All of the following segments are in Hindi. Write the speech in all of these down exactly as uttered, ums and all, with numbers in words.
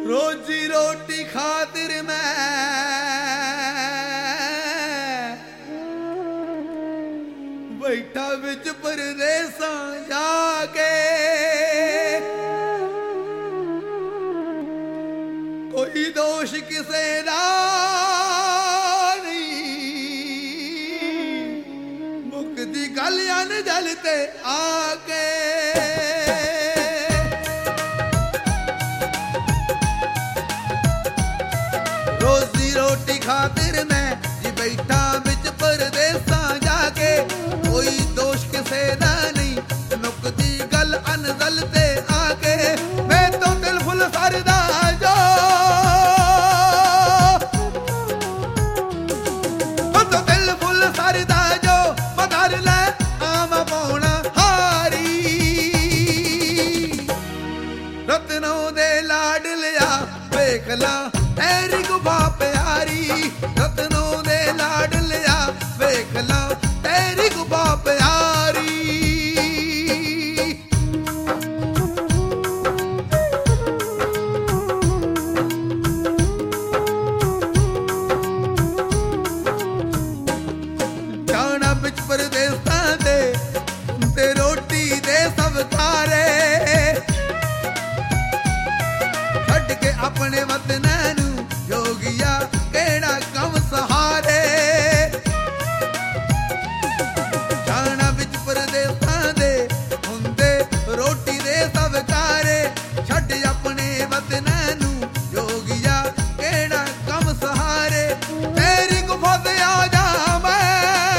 रोजी रोटी खातिर मैं बैठा बिच परदेसां जाके, कोई दोष किसे दा नहीं, मुकदी गल अन जलते आके। रोजी रोटी खातिर मैं जी बैठा बिच परदेसां जाके, कोई दोष किसे दा नहीं, मुकदी गल अन जलते आके। मैं तो दिल फुल सरदा जो, तो दिल फुल सरदा जो बदल ले आम पौना हारी। रत्नों दे लाड लिया वेख ला तेरी गुफा प्यारी, रत्नों दे लाड लिया वेख ला तेरी गुफा प्यारी। जाना बिच परदेसां दे ते रोटी दे सब खारे, छड्ड के अपने वतन नू जोगिया केड़ा कम सहारे। जाना बिच परदेसां दे हुंदे रोटी दे सब कारे, छड्ड अपने वतन नू जोगिया केड़ा कम सहारे। तेरी गुफा ते आ जा मैं,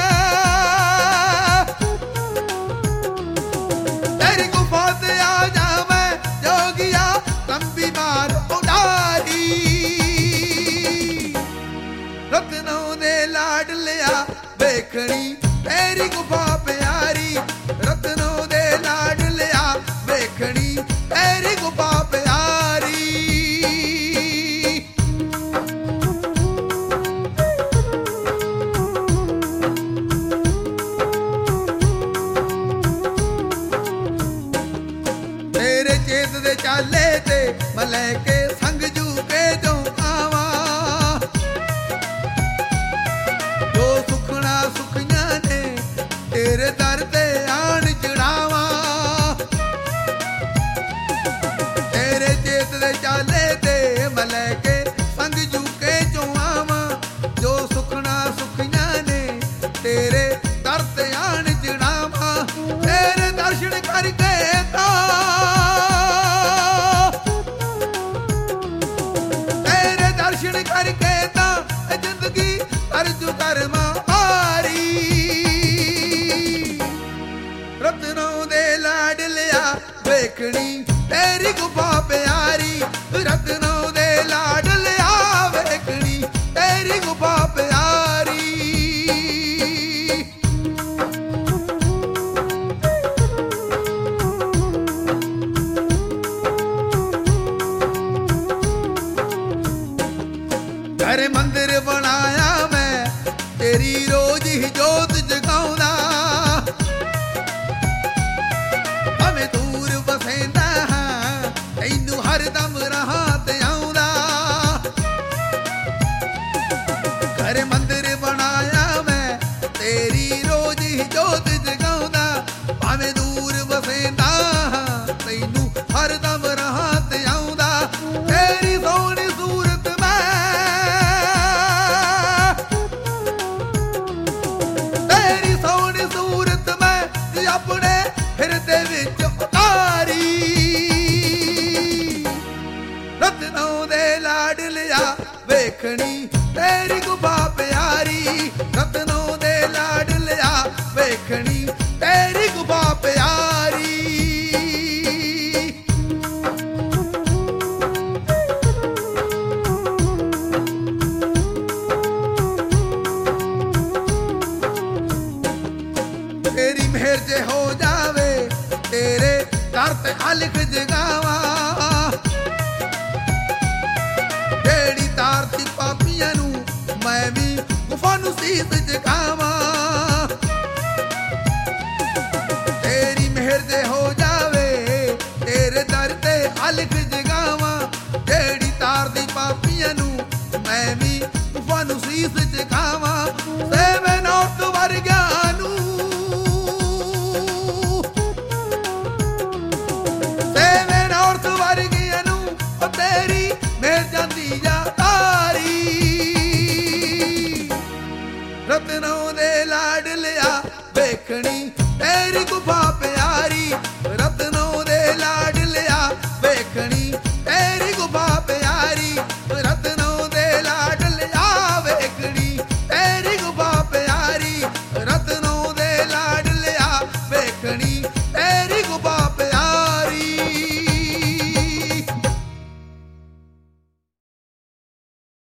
तेरी गुफा ते आ जा मैं जोगिया लंबी मार उडारी। रत्नों दे लाड लिया वेखनी तेरी गुफा प्यारी, रत्नों दे लाड लिया वेखनी तेरी गुफा प्यारी। तेरे चेत दे चाले ते मलै के संग जू के जो आवा, जो सुखना सुखिया ने तेरे दर ते आन चढ़ावा। तेरे चेत दे चाले ते मलै के संग जू के जो आवा, जो सुखना सुखिया ने तेरे दर ते आन चढ़ावा। तेरे दर्शन करके ता दर्शन करके ता जिंदगी अर्जू कर्मा हारी। रत्नों दे लाड लिया वेखनी तेरी गुफा प्यारी, रत्नों दे लाड लिया वेखनी तेरी गुफा प्यारी। घर मंदिर बनाया मैं तेरी रोज ही जोत जगाऊंदा, भावें दूर बसेंदा हां तैनू हरदम रहा ते आऊंदा। घर मंदिर बनाया मैं तेरी रोज ही जोत जगाऊंदा, भावें दूर बसेंदा हां तैनू हरदम रहा ते आऊंदा। तेरी सोहनी सूरत अपने हिरदे विच उतारी। रत्नों दे लाड लिया वेखनी तेरी गुफा प्यारी, रत्नों दे लाड लिया वेखनी तेरी गुफा प्यारी। तेरी मेहर जे हो जावे तेरे दर ते अलख जगावा, जेड़ी तारती पापियां नू मैं भी गुफा नू सीस जगावा। तेरी मेहर जे हो जावे तेरे दर ते अलख जगावा, जेड़ी ਜਿਉਂਦੇ ਲਾਡ ਲਿਆ ਵੇਖਣੀ ਤੇਰੀ ਗੁਫਾ ਪਿਆ